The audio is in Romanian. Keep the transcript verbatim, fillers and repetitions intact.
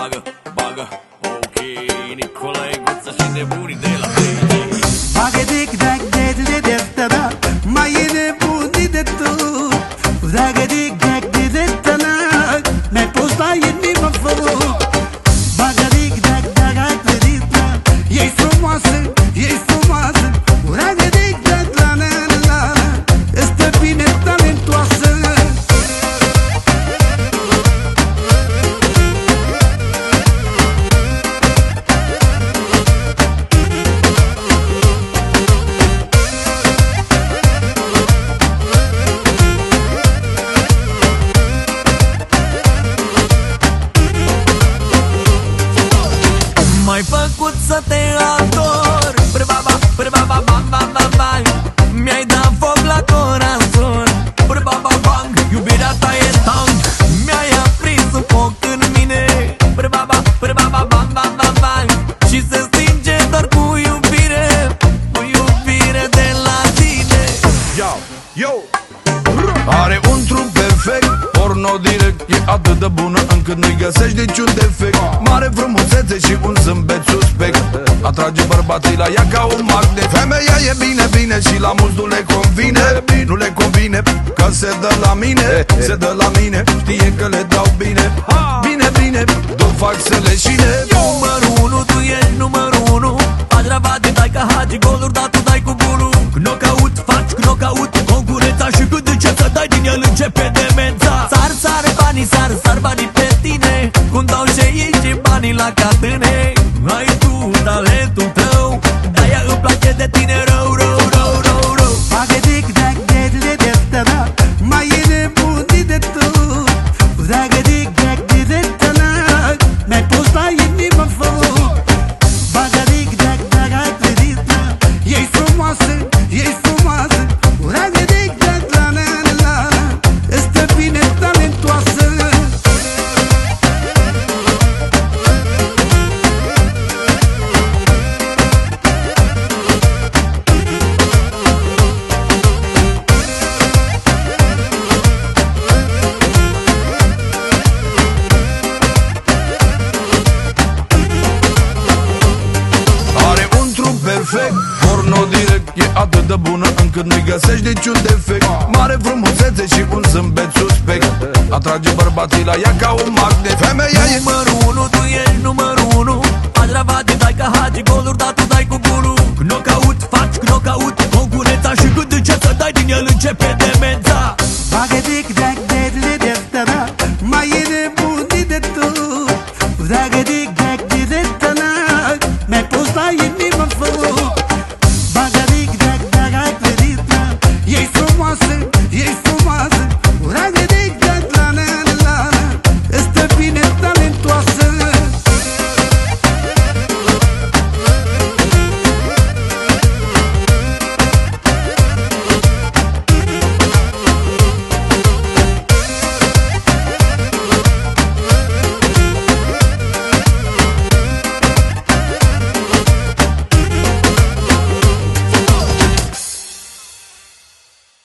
bagă, bagă. Ok, Nicolae Guță și nebunii de la T G. Bagă dic, dac, de, de, de, de, da. Mai e nebunii de tot. Bagă dic, dac, de, de, de, da. Mi-ai pus la inimă foc. Bagă dic, dac, dac, dac, de, de, da. E-i frumoasă, e-i frumoasă. Bagă dic, dac, la, la, la, la. Este bine talentoasă. M-ai făcut să te ador, Brbaba, brbaba, bam, bam, bam, bam. Mi-ai dat foc la corazon, Brbaba, bang, iubirea ta e tang. Mi-ai aprins un foc în mine, Brbaba, brbaba, bam, bam, bam, bam. Și se stinge doar cu iubire, cu iubire de la tine. Yo, yo. Are un trup perfect, porno direct. E atât de bună încât nu-i găsești niciun defect. Mare frumusețe și un zâmbet suspect. Atrage bărbații la ea ca un magnet. Femeia e bine, bine și la mulți nu le convine. Nu le convine că se dă la mine. Se dă la mine, știe că le dau bine. Bine, bine, tot fac să leșine. Numărul unu, tu ești numărul unu. Adrabate, dai ca Hagi, goluri, dar tu dai cu bulu. Knockout, faci knockout, concurența. Și când începi să dai din el începe demența. Sar, sar, banii, sar, sar banii pe tine. Cum dau și și banii la catâne. Ai tu talentul tău, de-aia îmi place de tine rău, rău, rău, rău, rău. Bagă dic, dac, de, de, de, de, da. Mai e nebunii de tot. Bagă dic, dac, de, de, de, da. Mi-ai pus la inimă foc. Bagă dic, dac, dac, dac, de, de, da. E-i frumoasă, e-i frumoasă. Bagă dic, dac, la, la, la, la. Este bine talentoasă. Perfect, porno direct. E atât de bună încât nu-i găsești niciun defect. Mare frumusețe și un zâmbet suspect. Atrage bărbații la ea ca un magnet. Femeia e numărul unu, tu ești numărul unu. Adrabate, dai ca Hagi, goluri, dar tu dai cu bulu. Knockout, faci knockout, concurența. Și când începi să dai din el începe demența. Bagă dic, dac, de, de, de, de, da. Mai e nebunii de tot. Bagă dic,